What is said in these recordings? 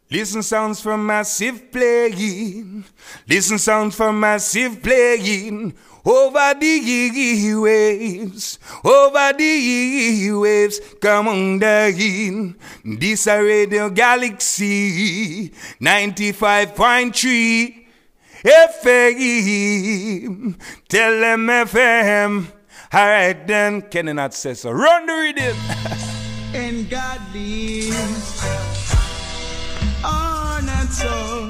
Listen sounds from massive playing. Listen sounds from massive playing. Over the waves, over the waves, come on down. This a Radio Galaxy 95.3 FM. Tell them FM. Alright then, can I not say so? Run the rhythm. And God leaves on and so.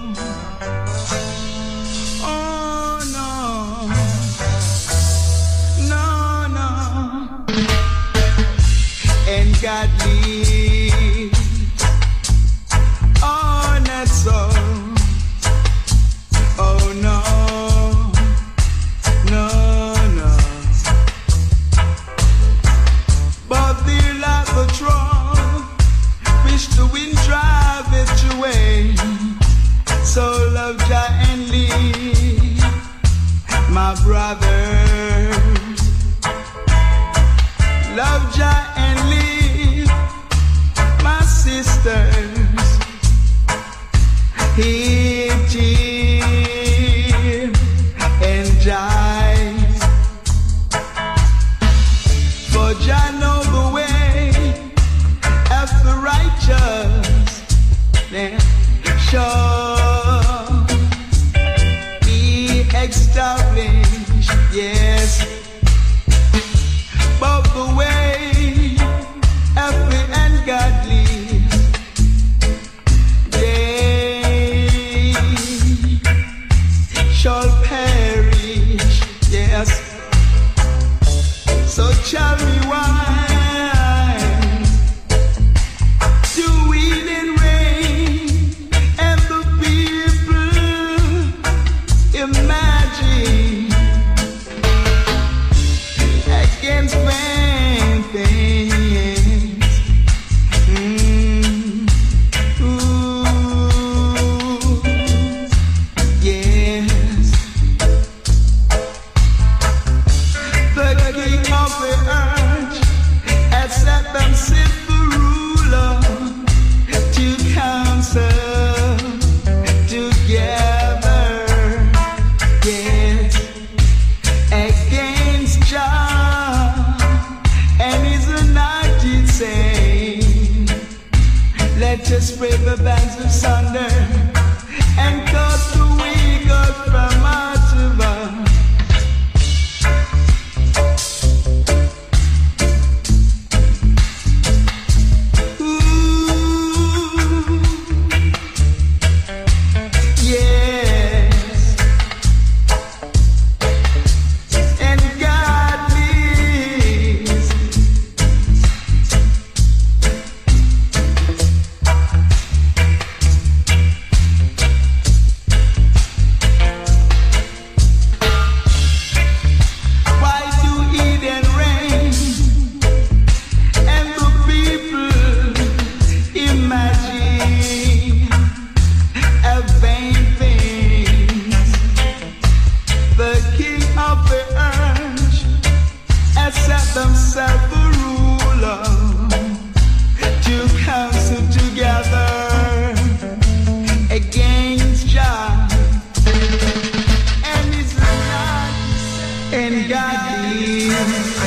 Oh no, no, no. And God leaves on and so. Oh no, no, no. But the albatross, wish the wind drive it away. So love Jah and leave, my brothers. Love Jah and leave, my sisters. Hear Jim and Jive, for Jah know the way of the righteous. Then shall be established, yes. But the way of the ungodly, they shall perish, yes. So tell me why do wind and rain and the people imagine against vain things? Ooh, yes. The king of the earth has set them simple ruler to counsel together, yes, against Jah and his anointed saints. Let us break the bands of sunder and cut the weak out from out of us. Yes, and God leads. Why do it and rain and the people imagine a vain things? The king of the earth has set themselves a ruler to counsel together against Jah and his and God leaves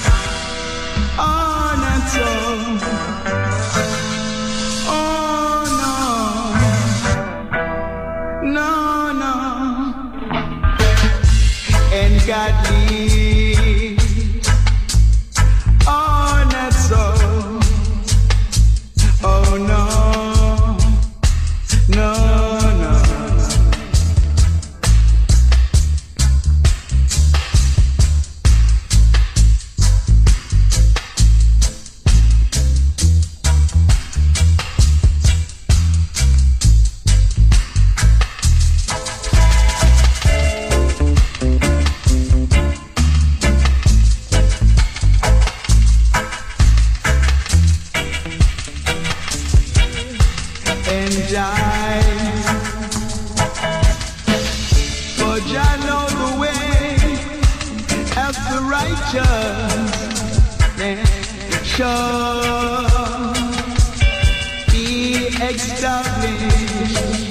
on and so. Oh no, no, no. And God leaves on and so. Oh no, no, no. And Jive, for Jah know the way of the righteous, then shall be established.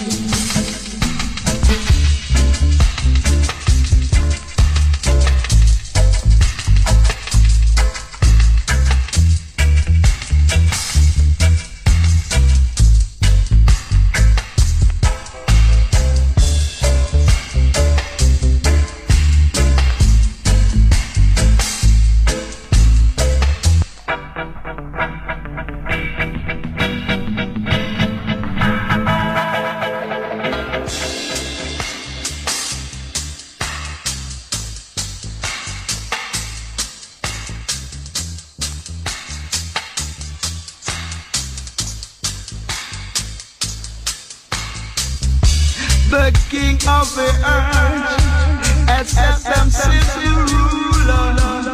The king of the earth has set themselves to rule.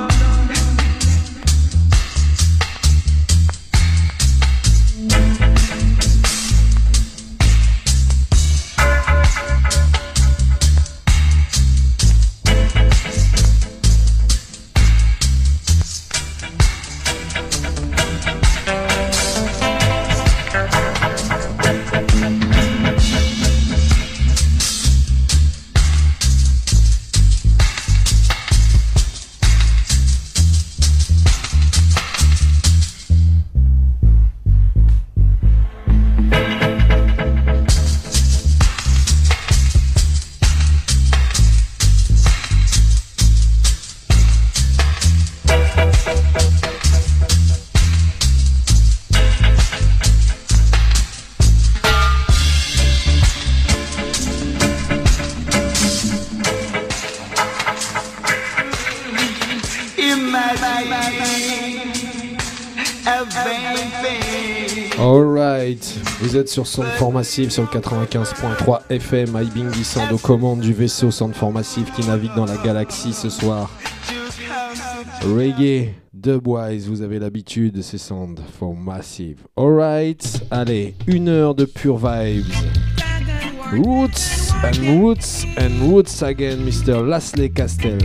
Alright, vous êtes sur Soundform Massive sur le 95.3 FM. Ibingi Sound aux commandes du vaisseau Soundform Massive qui navigue dans la galaxie ce soir. Reggae, dubwise, vous avez l'habitude, c'est Soundform Massive. Alright, allez, 1 heure de pure vibes. Roots and roots and roots again, Mr. Lasley Castell.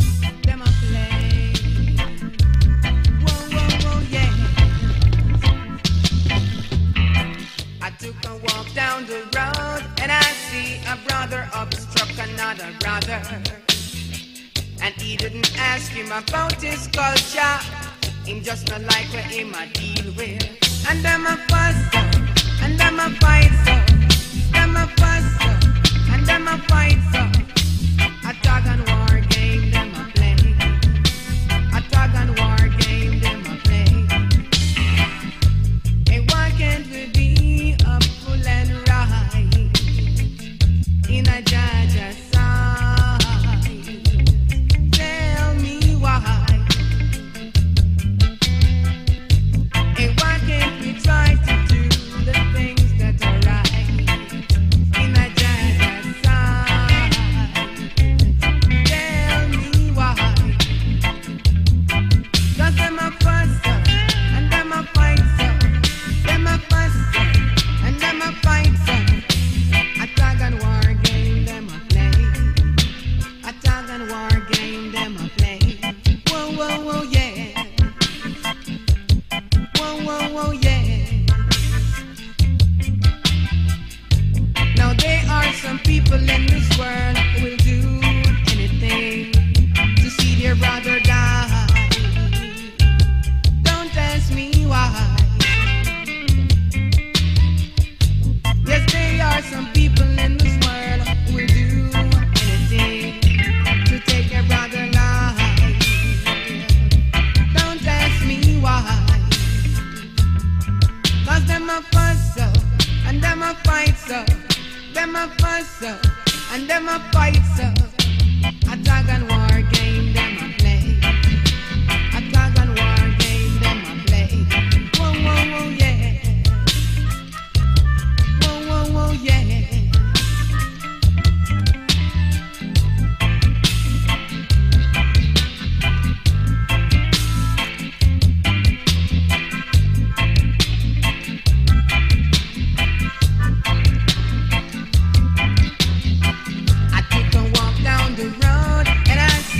Brother, and he didn't ask him about his culture. Him just not like what him a deal with. And them a fuss, and them a fight, so them a fuss, and them a fight, so a tug and war game them a play. A tug and war game them a play. And why can't we be up full and right in a Jaja side? Tell me why. And why can't we try to do the things that are right in a Jaja side? Tell me why. 'Cause them a fuss and them a fight, them a fuss and them a fight, a tug and war game them a play. A tug and war game them a play. Whoa, whoa, whoa, yeah. Whoa, whoa, whoa, yeah. Now there are some people in this world who will do anything to see their brother die. Don't ask me why. Yes, there are some people in this world who will do anything to take your brother life. Don't ask me why. 'Cause them a fuss and them a fight, them a fuss and them a fight, a tug and war game them a play. A tug and war game them a play. Whoa, whoa, whoa, yeah. Whoa, whoa, whoa, yeah. I took a walk down the road and I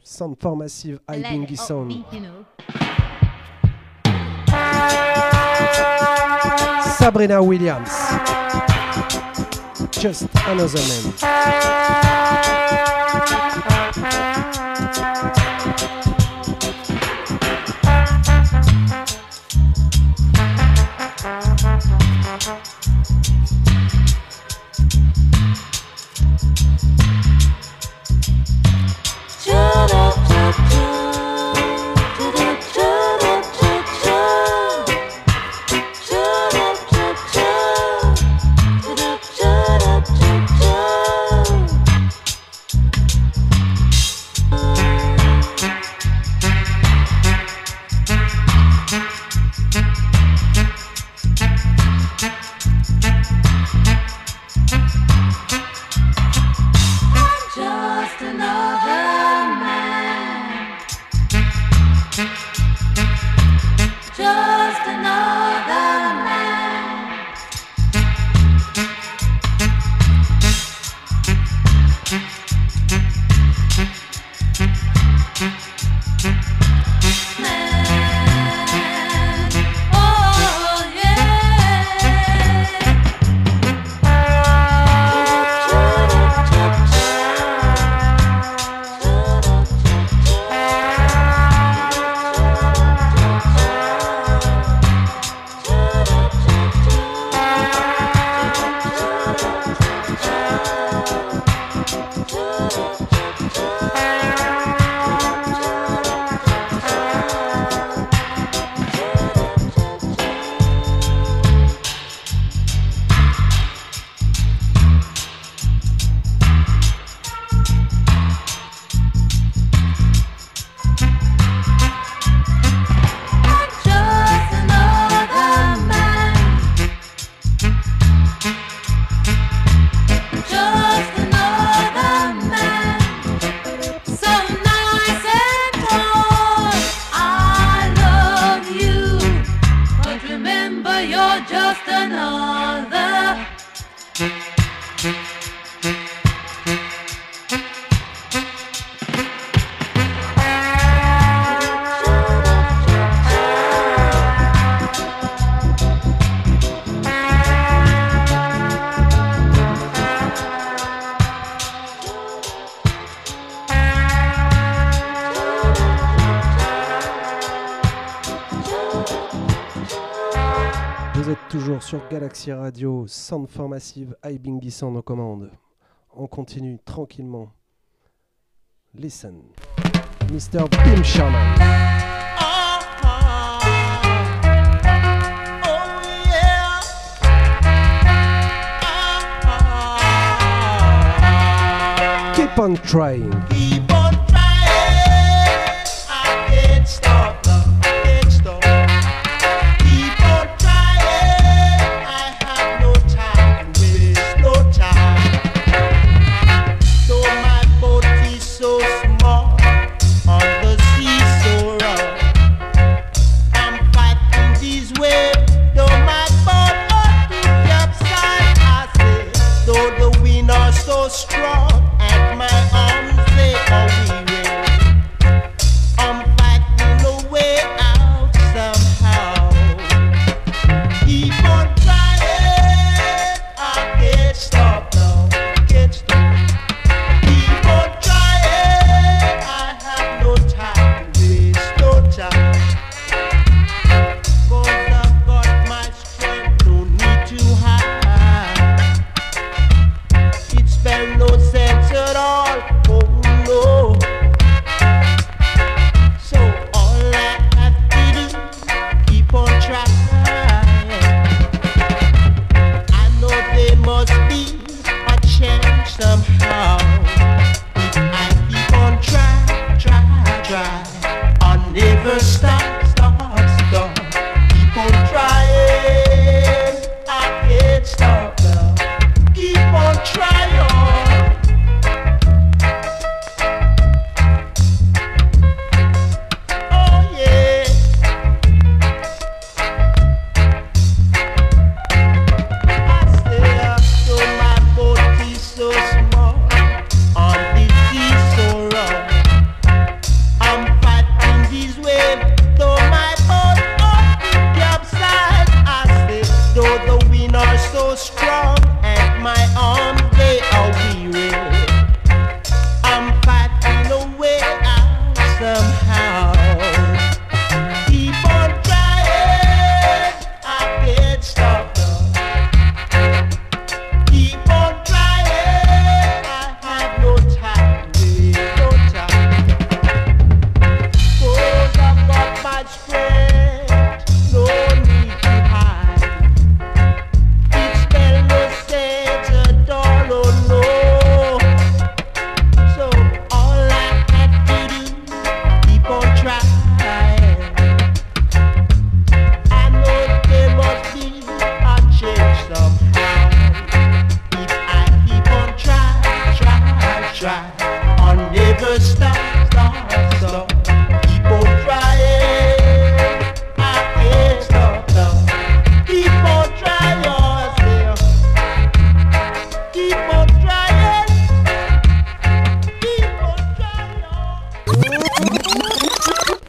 Sound for Massive, Ibingi Sound. Sabrina Williams. Just Another Man. Sur Galaxy Radio, Sound for Massive, Ibingi Sound aux commandes. On continue tranquillement. Listen, Mr. Bim Sherman. Keep on trying. Keep on trying. I can't stop. Can't stop. Keep on trying. I have no time to waste, no time. Though my boat is so small, on the sea so rough, I'm fighting these waves. Though my boat ought to capsize, I say, though the wind are so strong, at my arms they are weak.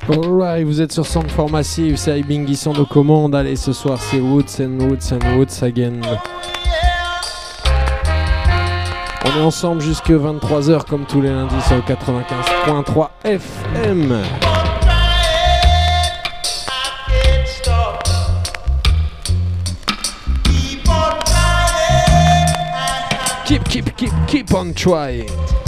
Alright, vous êtes sur Soundform Massive, c'est Ibingi sans nos commandes. Allez, ce soir c'est Roots and Roots and Roots again. On est ensemble jusque 23h comme tous les lundis sur le 95.3 FM. Keep on trying.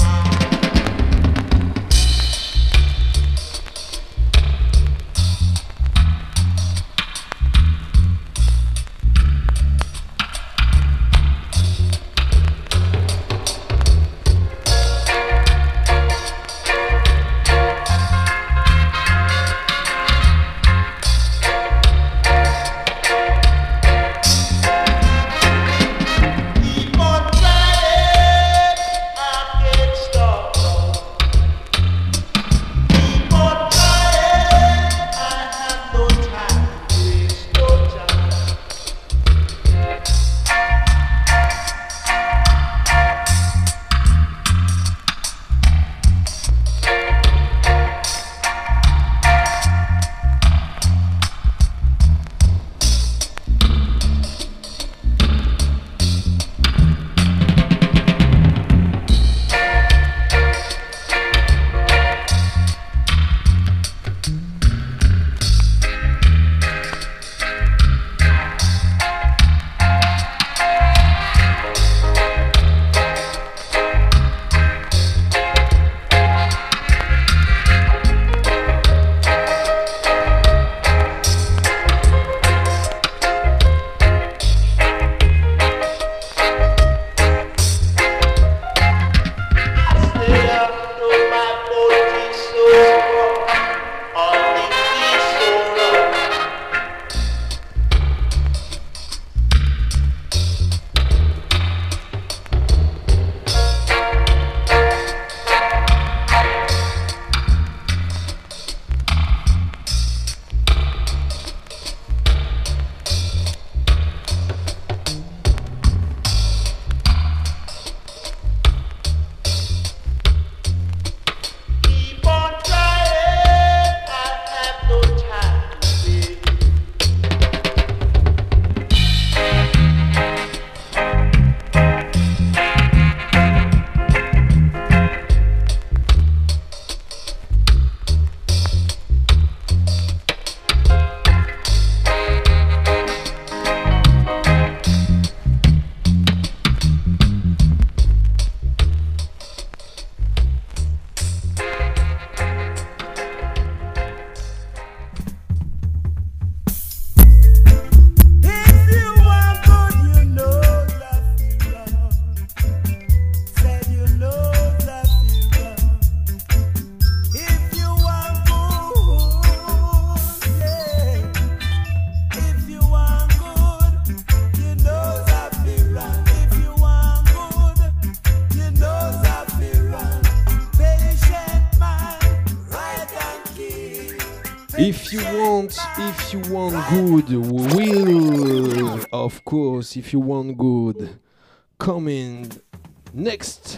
If you want good, will, of course, if you want good, come in next.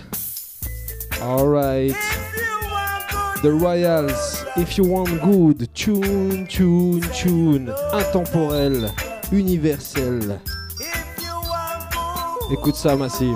Alright, The Royals, if you want good, tune, intemporel, universel. Écoute ça, Massive.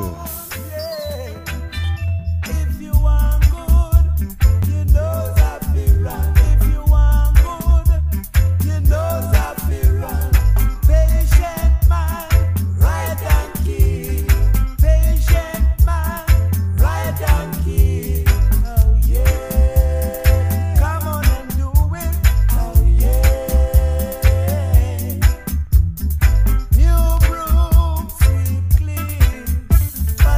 New broom sweep clean.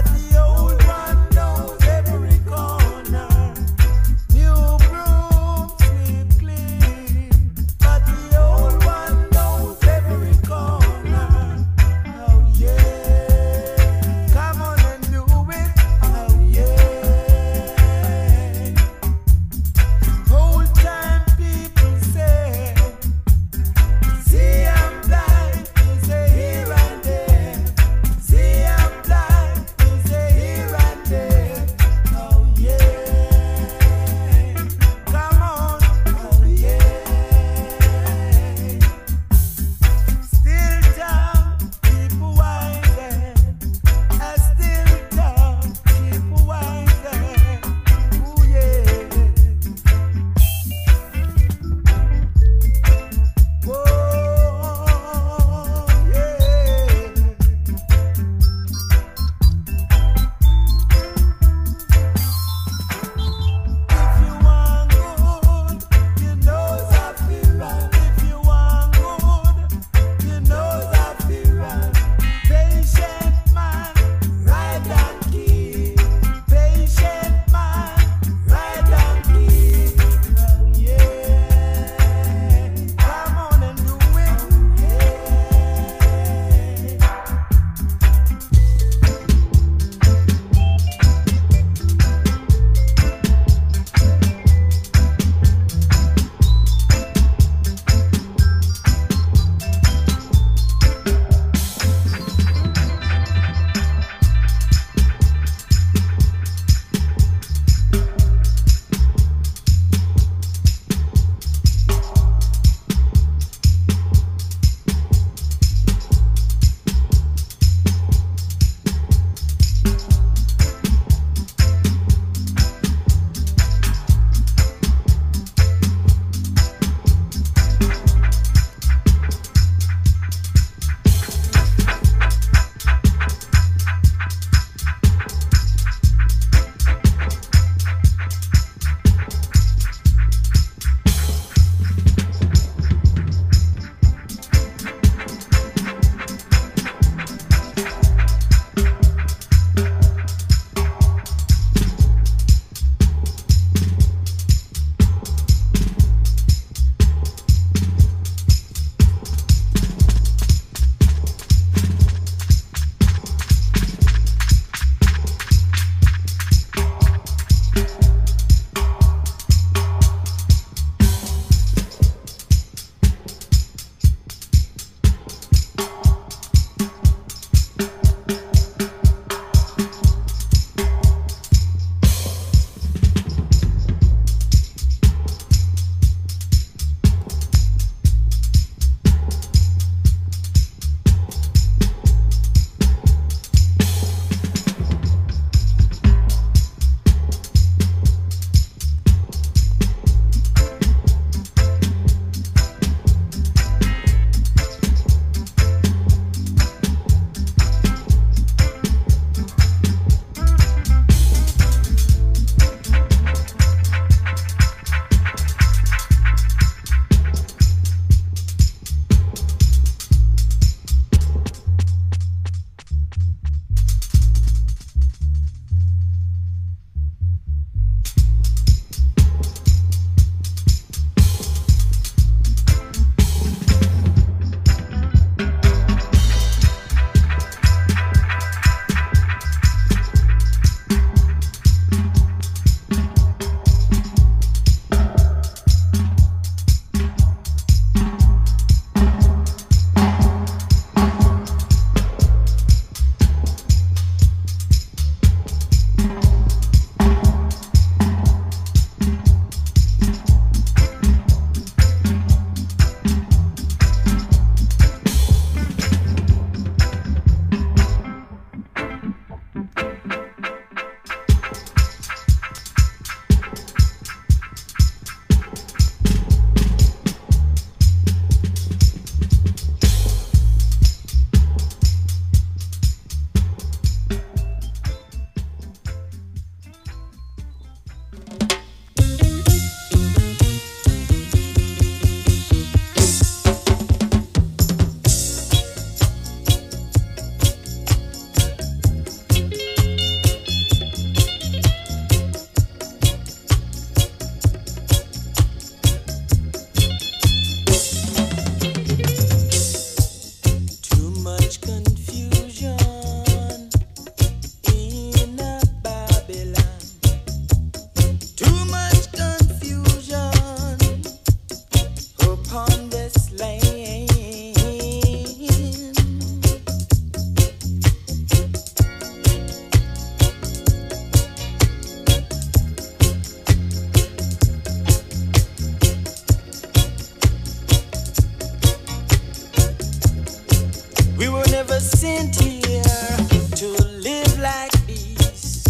sent here to live like peace.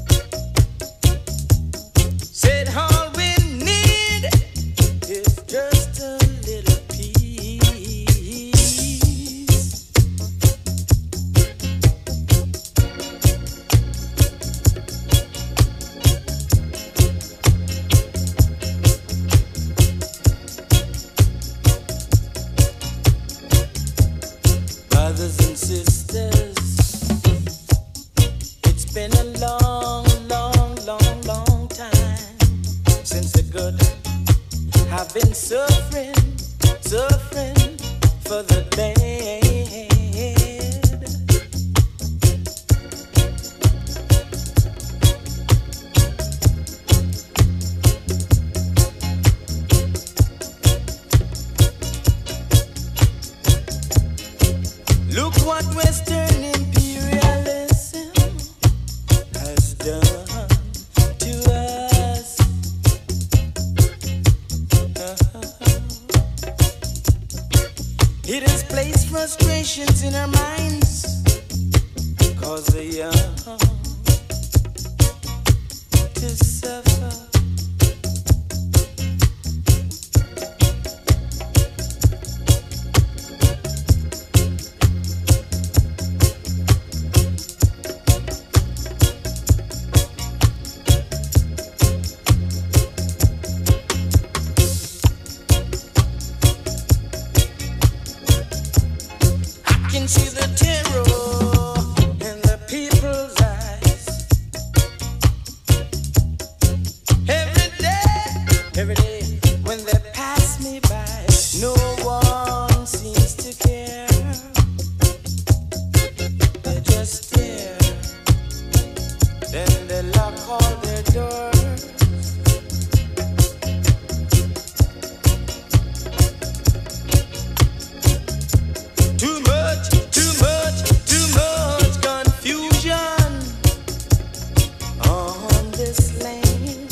Said all we need is just a little peace. Brothers and sisters, it's been a long, long, long, long time since the good have been suffering, suffering for the bad. Look what Western imperialism has done to us. It has placed frustrations in our minds, cause the young to suffer. Can see the terror in the people's eyes. Every day when they pass me by, no one seems to care. They just stare, then they lock all their doors. Too much confusion on this land.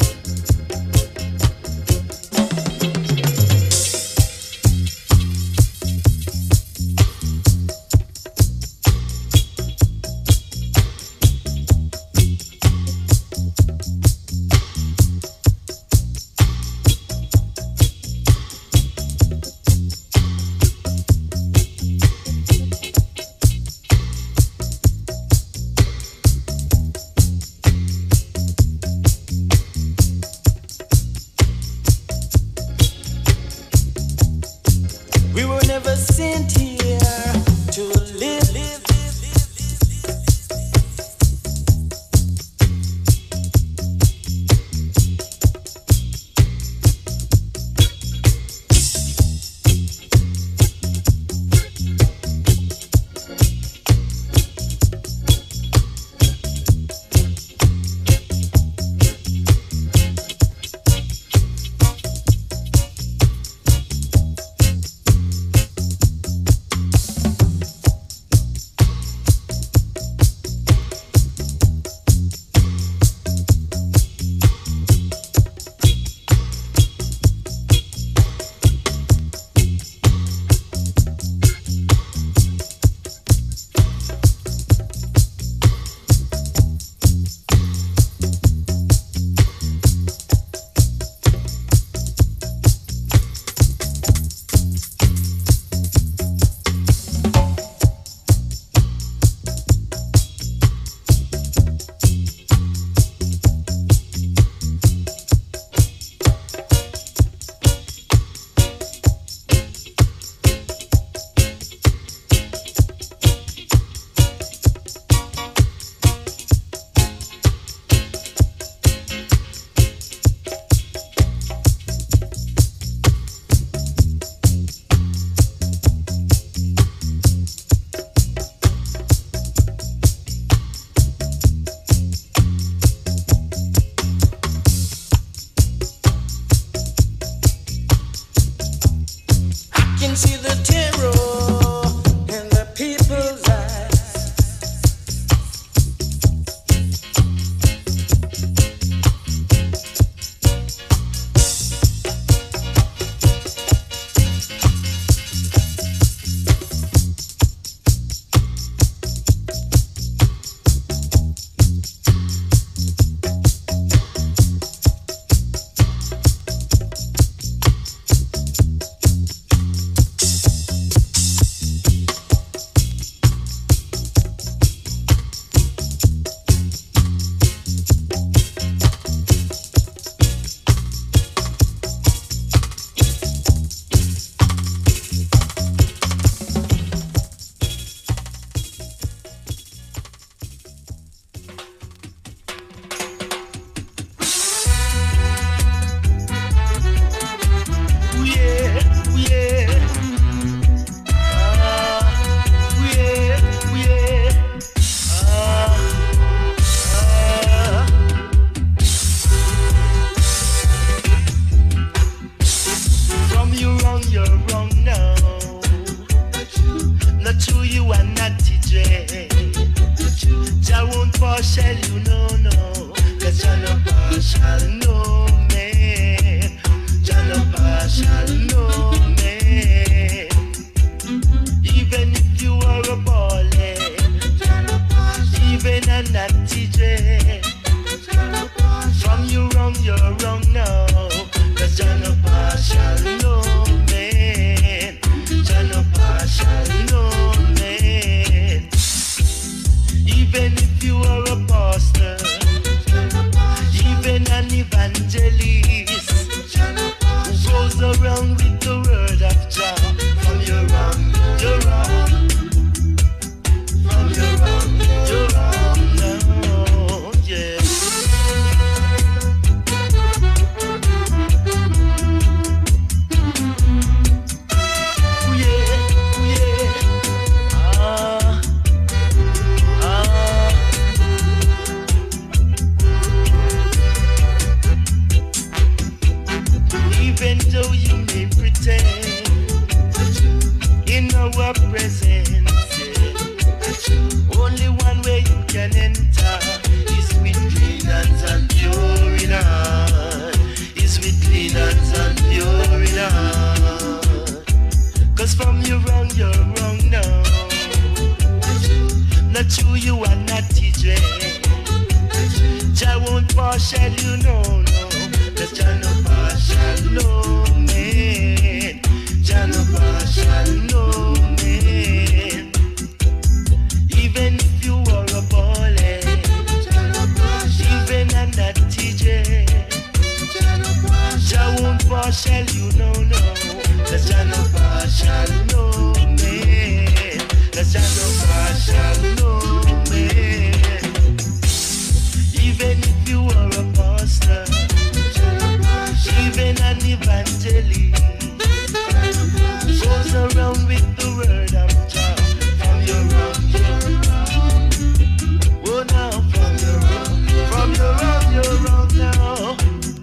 We were never sent here to live. Can see the terror in the people's eyes. even though you may pretend in our presence. Only one way you can enter is with clean hands and pure in heart. Is with clean hands and pure in heart. Cause from you wrong, you're wrong now. Not true, you are not TJ. Jah won't partial, you know, no. Cause Jah no partial, no man. Jah no partial, no man. Even if you are a baller, even a not TJ, Jah won't partial, you know, no. Cause Jah no partial, no man. Cause Jah no partial, no man. Even if you are a pastor, even an evangelist, goes around with the word of Jah. From your wrong, you're wrong. Oh, now from your wrong, you're wrong now.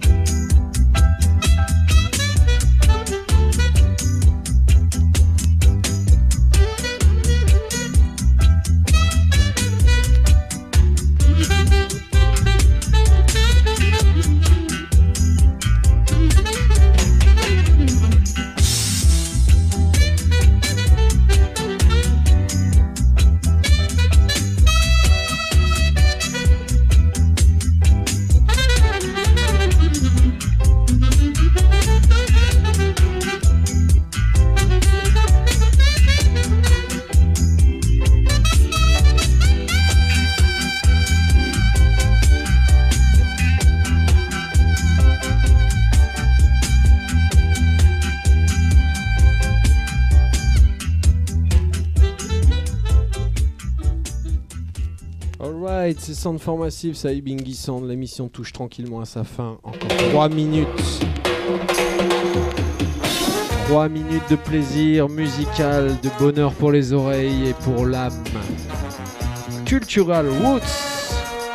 C'est Soundform Massive, ça Ibingi Sound. L'émission touche tranquillement à sa fin. Encore 3 minutes. 3 minutes de plaisir musical, de bonheur pour les oreilles et pour l'âme. Cultural Roots.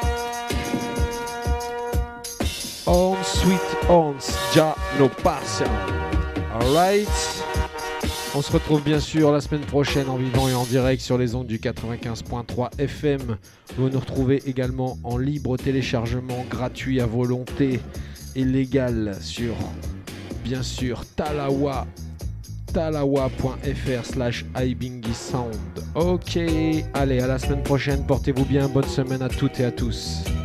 On Sweet Horns, Jah no partial. Alright. On se retrouve bien sûr la semaine prochaine en vivant et en direct sur les ondes du 95.3 FM. Vous nous retrouvez également en libre téléchargement gratuit à volonté et légal sur, bien sûr, talawa.fr/ibingisound. Ok, allez, à la semaine prochaine, portez-vous bien, bonne semaine à toutes et à tous.